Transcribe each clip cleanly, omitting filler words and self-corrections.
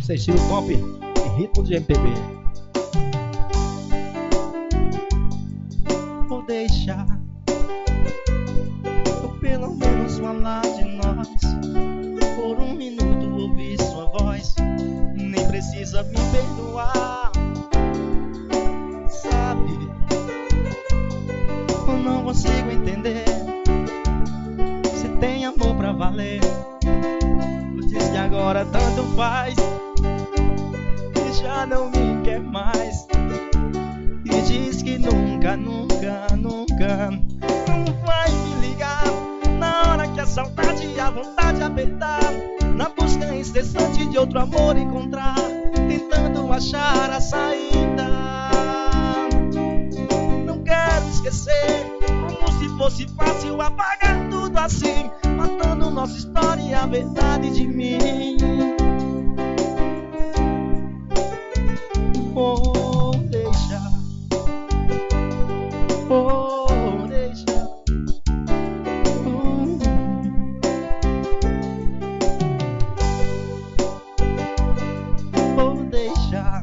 Esse é estilo pop e ritmo de MPB. Vou deixar eu pelo menos falar de nós. Por um minuto ouvir sua voz. Nem precisa me perdoar. Sabe, eu não consigo entender. Se tem amor pra valer, diz que agora tanto faz, e já não me quer mais. E diz que nunca, nunca, nunca não vai me ligar. Na hora que a saudade e a vontade apertar, na busca incessante de outro amor encontrar, tentando achar a saída. Não quero esquecer, como se fosse fácil apagar tudo assim, matando nossa história e a verdade de mim. Oh, deixa, oh, deixa, oh, deixa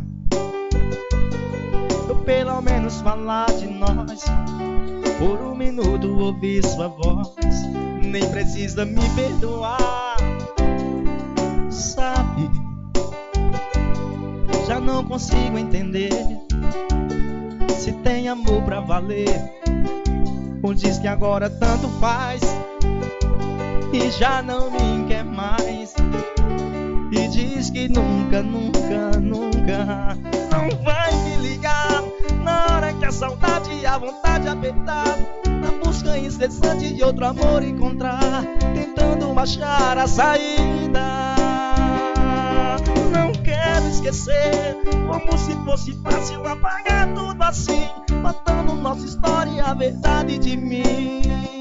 eu pelo menos falar de nós. Por um minuto ouvir sua voz. Nem precisa me perdoar. Sabe, já não consigo entender. Se tem amor pra valer, ou diz que agora tanto faz, e já não me quer mais. E diz que nunca, nunca, nunca não vai me ligar. Na hora que a saudade e a vontade apertar, na busca incessante de outro amor encontrar, tentando achar a saída. Não quero esquecer, como se fosse fácil apagar tudo assim, matando nossa história e a verdade de mim.